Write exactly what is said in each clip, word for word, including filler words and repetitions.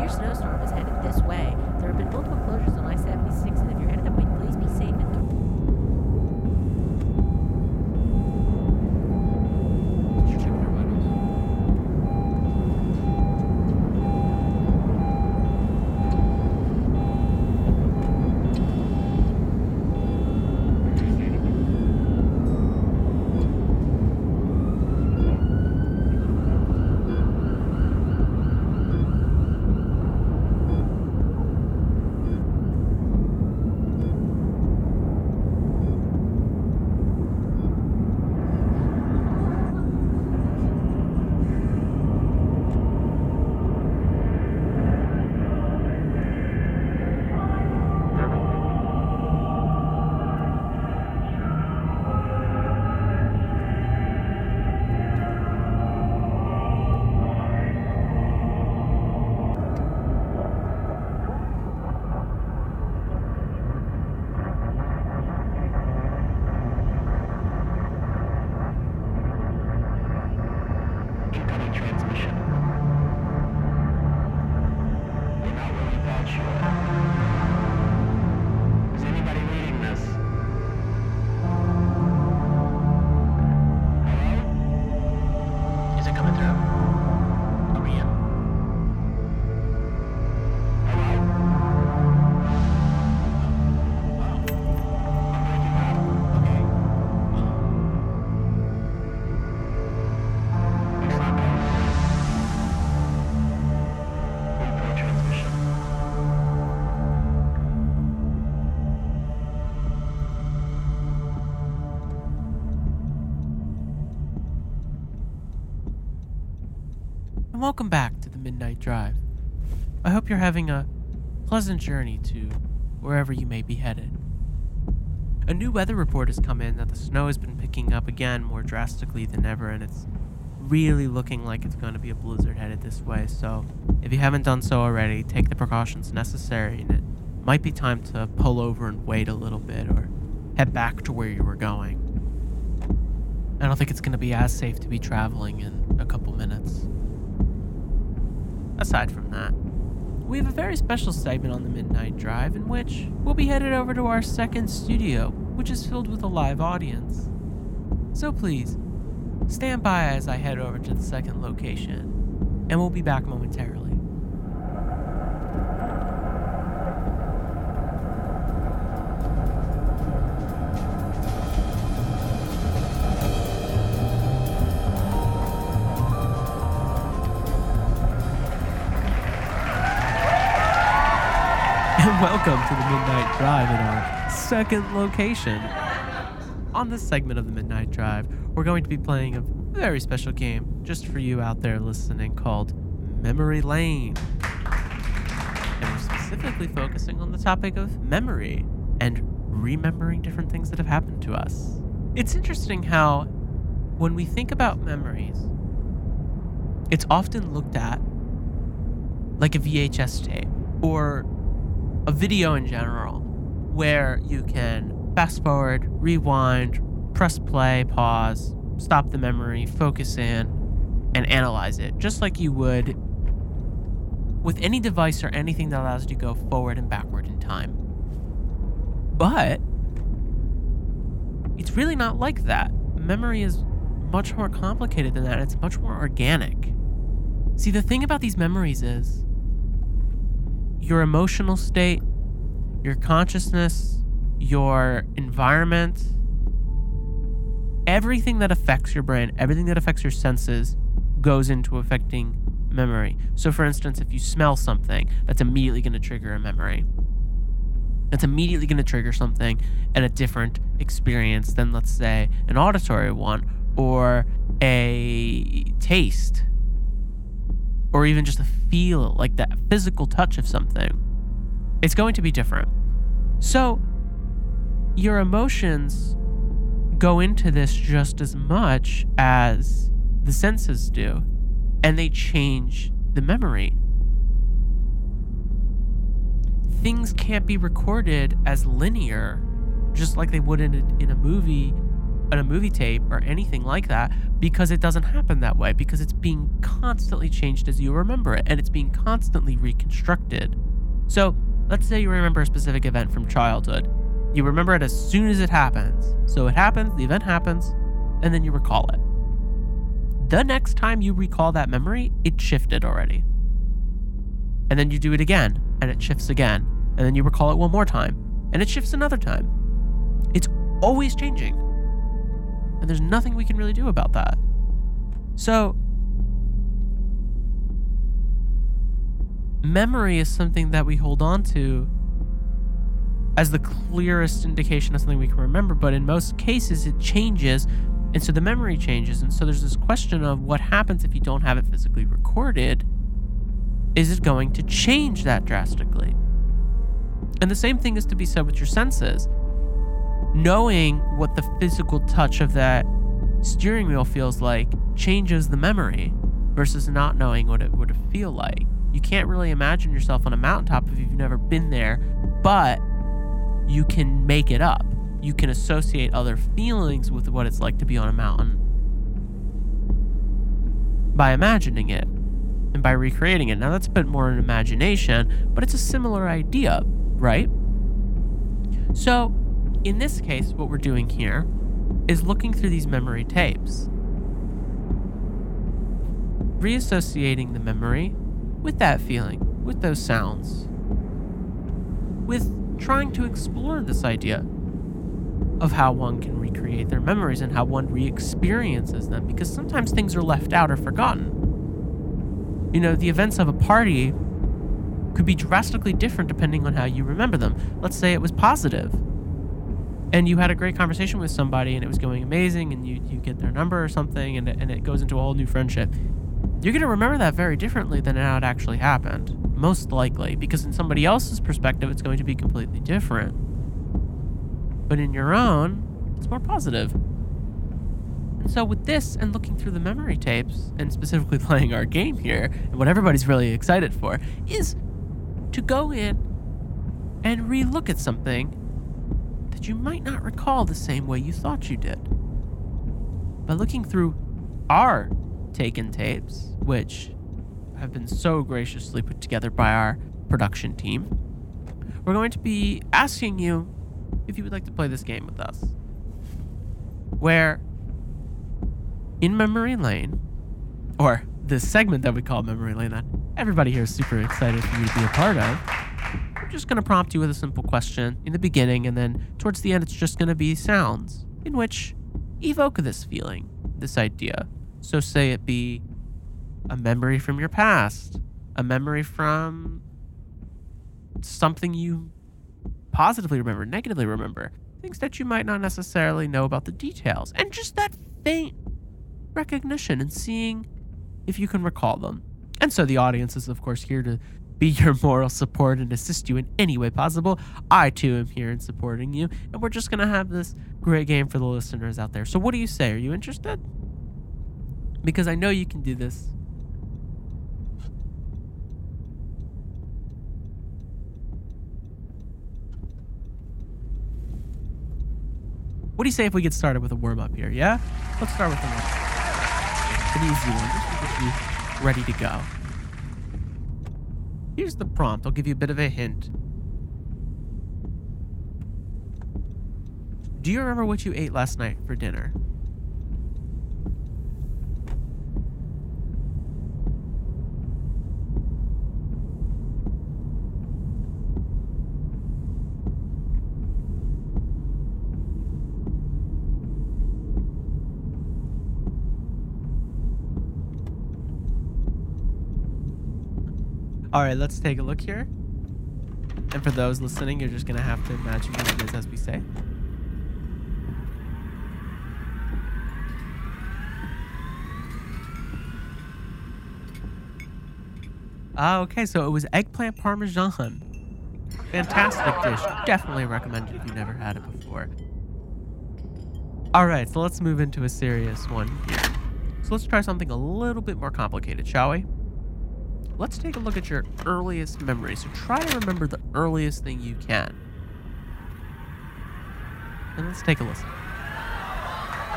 severe snowstorm is headed this way. There have been multiple closures on I seventy-six, and if you're headed that way, please be safe and and welcome back to the Midnight Drive. I hope you're having a pleasant journey to wherever you may be headed. A new weather report has come in that the snow has been picking up again more drastically than ever, and it's really looking like it's going to be a blizzard headed this way, so if you haven't done so already, take the precautions necessary, and it might be time to pull over and wait a little bit or head back to where you were going. I don't think it's going to be as safe to be traveling in a couple minutes. Aside from that, we have a very special segment on the Midnight Drive in which we'll be headed over to our second studio, which is filled with a live audience. So please, stand by as I head over to the second location, and we'll be back momentarily. Welcome to the Midnight Drive in our second location. On this segment of the Midnight Drive, we're going to be playing a very special game just for you out there listening called Memory Lane. And we're specifically focusing on the topic of memory and remembering different things that have happened to us. It's interesting how when we think about memories, it's often looked at like a V H S tape or a video in general, where you can fast forward, rewind, press play, pause, stop the memory, focus in, and analyze it, just like you would with any device or anything that allows you to go forward and backward in time. But it's really not like that. Memory is much more complicated than that. It's much more organic. See, the thing about these memories is your emotional state, your consciousness, your environment, everything that affects your brain, everything that affects your senses goes into affecting memory. So for instance, if you smell something, that's immediately going to trigger a memory. That's immediately going to trigger something and a different experience than, let's say, an auditory one or a taste, or even just a feel, like that physical touch of something. It's going to be different. So your emotions go into this just as much as the senses do, and they change the memory. Things can't be recorded as linear, just like they would in a, in a movie in a movie tape or anything like that, because it doesn't happen that way, because it's being constantly changed as you remember it, and it's being constantly reconstructed. So let's say you remember a specific event from childhood. You remember it as soon as it happens. So it happens, the event happens, and then you recall it. The next time you recall that memory, it shifted already. And then you do it again, and it shifts again. And then you recall it one more time, and it shifts another time. It's always changing. And there's nothing we can really do about that. So, memory is something that we hold on to as the clearest indication of something we can remember, but in most cases it changes, and so the memory changes. And so there's this question of what happens if you don't have it physically recorded. Is it going to change that drastically? And the same thing is to be said with your senses. Knowing what the physical touch of that steering wheel feels like changes the memory versus not knowing what it would feel like. You can't really imagine yourself on a mountaintop if you've never been there, but you can make it up. You can associate other feelings with what it's like to be on a mountain by imagining it and by recreating it. Now that's a bit more an imagination, but it's a similar idea, right? So in this case, what we're doing here is looking through these memory tapes, reassociating the memory with that feeling, with those sounds, with trying to explore this idea of how one can recreate their memories and how one re-experiences them, because sometimes things are left out or forgotten. You know, the events of a party could be drastically different depending on how you remember them. Let's say it was positive, and you had a great conversation with somebody and it was going amazing, and you, you get their number or something, and it, and it goes into a whole new friendship. You're going to remember that very differently than how it actually happened, most likely, because in somebody else's perspective, it's going to be completely different. But in your own, it's more positive. And so with this and looking through the memory tapes, and specifically playing our game here, and what everybody's really excited for, is to go in and re-look at something that you might not recall the same way you thought you did. By looking through our taken tapes, which have been so graciously put together by our production team, we're going to be asking you if you would like to play this game with us, where in Memory Lane, or this segment that we call Memory Lane that everybody here is super excited for you to be a part of, I'm just going to prompt you with a simple question in the beginning, and then towards the end it's just going to be sounds in which evoke this feeling, this idea. So say it be a memory from your past, a memory from something you positively remember, negatively remember, things that you might not necessarily know about the details, and just that faint recognition and seeing if you can recall them. And so the audience is, of course, here to be your moral support and assist you in any way possible. I, too, am here in supporting you, and we're just going to have this great game for the listeners out there. So what do you say? Are you interested? Because I know you can do this. What do you say if we get started with a warm-up here, yeah? Let's start with a warm-up. An easy one, just to get you ready to go. Here's the prompt. I'll give you a bit of a hint. Do you remember what you ate last night for dinner? All right, let's take a look here. And for those listening, you're just going to have to imagine what it is as we say. Ah, okay, so it was eggplant parmesan. Fantastic dish. Definitely recommend it if you've never had it before. All right, so let's move into a serious one here. So let's try something a little bit more complicated, shall we? Let's take a look at your earliest memory. So try to remember the earliest thing you can. And let's take a listen.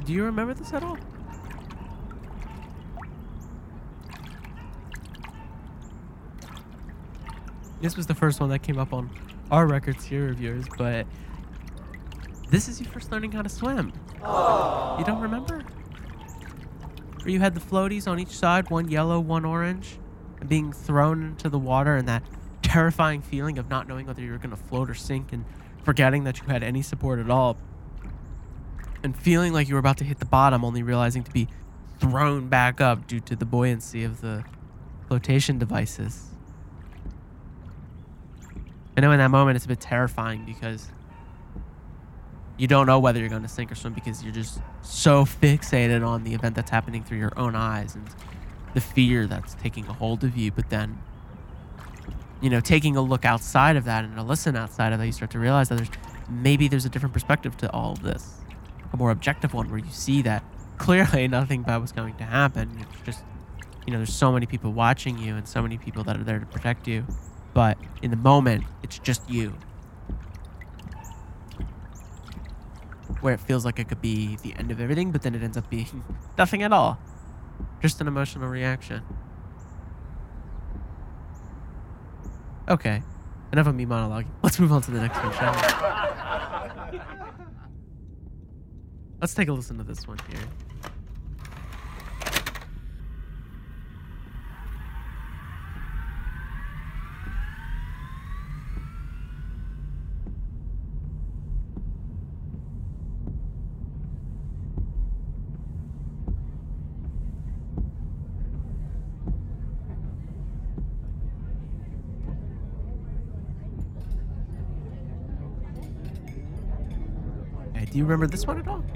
Do you remember this at all? This was the first one that came up on our Records Here reviewers, but this is you first learning how to swim. Aww. You don't remember? Where you had the floaties on each side, one yellow, one orange, and being thrown into the water, and that terrifying feeling of not knowing whether you were going to float or sink, and forgetting that you had any support at all, and feeling like you were about to hit the bottom, only realizing to be thrown back up due to the buoyancy of the flotation devices. I know in that moment it's a bit terrifying because you don't know whether you're going to sink or swim because you're just so fixated on the event that's happening through your own eyes and the fear that's taking a hold of you. But then, you know, taking a look outside of that and a listen outside of that, you start to realize that there's maybe there's a different perspective to all of this, a more objective one where you see that clearly nothing bad was going to happen. It's just, you know, there's so many people watching you and so many people that are there to protect you. But in the moment, it's just you. Where it feels like it could be the end of everything, but then it ends up being nothing at all. Just an emotional reaction. Okay. Enough of me monologuing. Let's move on to the next one, shall we? Let's take a listen to this one here. Do you remember this one at all?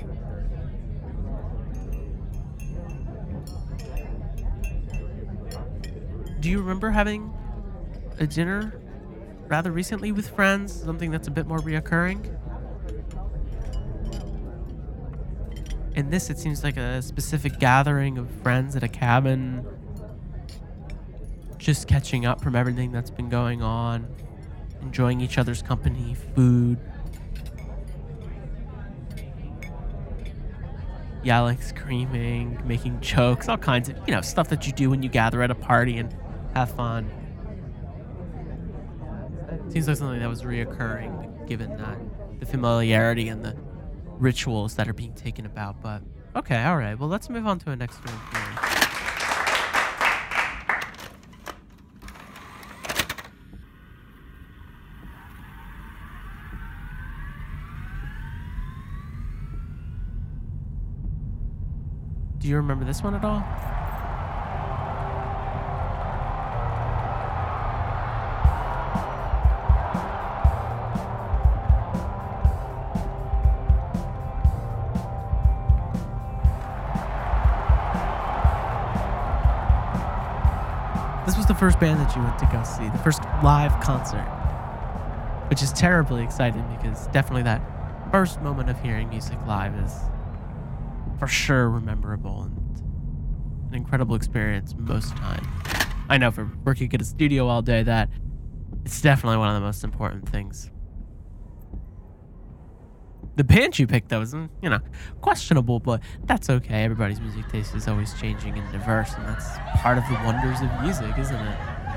Do you remember having a dinner rather recently with friends? Something that's a bit more reoccurring? In this, it seems like a specific gathering of friends at a cabin, just catching up from everything that's been going on, enjoying each other's company, food, yelling, screaming, making jokes, all kinds of, you know, stuff that you do when you gather at a party and have fun. Seems like something that was reoccurring, given that the familiarity and the rituals that are being taken about. But okay, all right. Well, let's move on to a next one here. Do you remember this one at all? This was the first band that you went to go see, the first live concert, which is terribly exciting because definitely that first moment of hearing music live is for sure memorable and an incredible experience most times. I know for working at a studio all day that it's definitely one of the most important things. The band you picked, though, is, you know, questionable, but that's okay. Everybody's music taste is always changing and diverse, and that's part of the wonders of music, isn't it?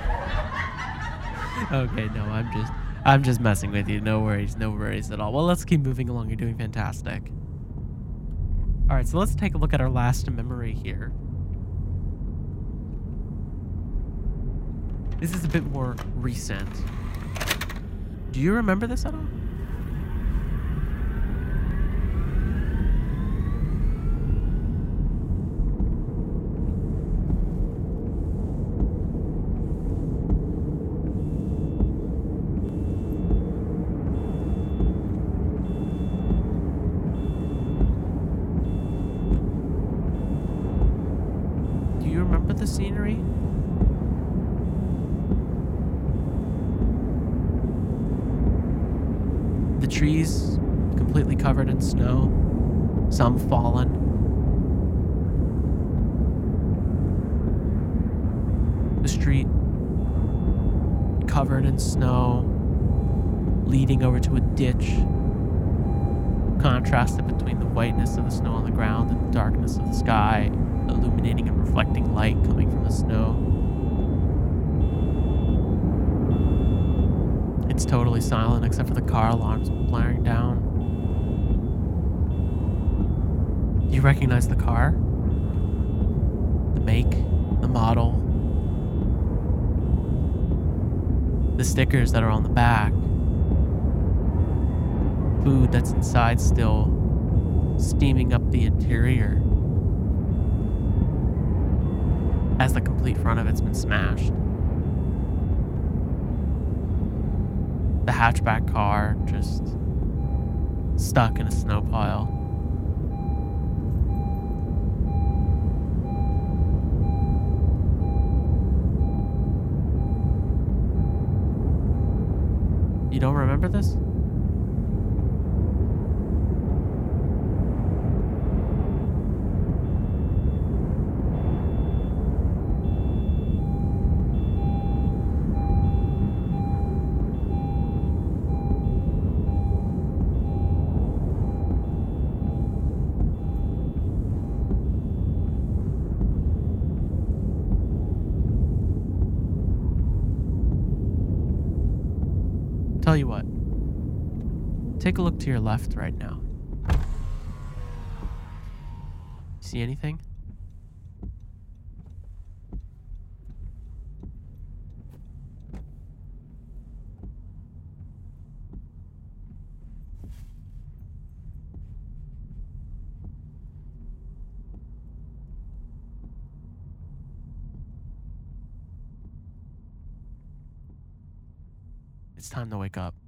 Okay, no, I'm just, I'm just messing with you. No worries, no worries at all. Well, let's keep moving along. You're doing fantastic. All right, so let's take a look at our last memory here. This is a bit more recent. Do you remember this at all? The scenery? The trees completely covered in snow, some fallen. The street covered in snow, leading over to a ditch, contrasted between the whiteness of the snow on the ground and the darkness of the sky, illuminating and reflecting light coming from the snow. It's totally silent except for the car alarms blaring down. Do you recognize the car? The make, the model, the stickers that are on the back, food that's inside still steaming up the interior as the complete front of it's been smashed. The hatchback car just stuck in a snow pile. You don't remember this? Tell you what, take a look to your left right now. See anything? It's time to wake up.